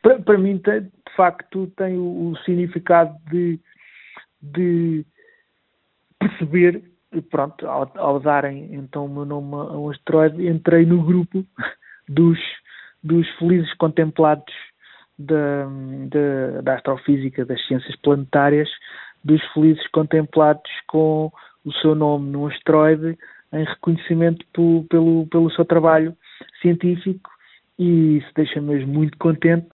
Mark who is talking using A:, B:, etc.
A: Para mim, de facto, tem o significado de perceber, pronto, ao darem então o meu nome a um asteroide, entrei no grupo dos felizes contemplados da astrofísica, das ciências planetárias, dos felizes contemplados com o seu nome num asteroide em reconhecimento pelo seu trabalho científico, e isso deixa-me mesmo muito contente.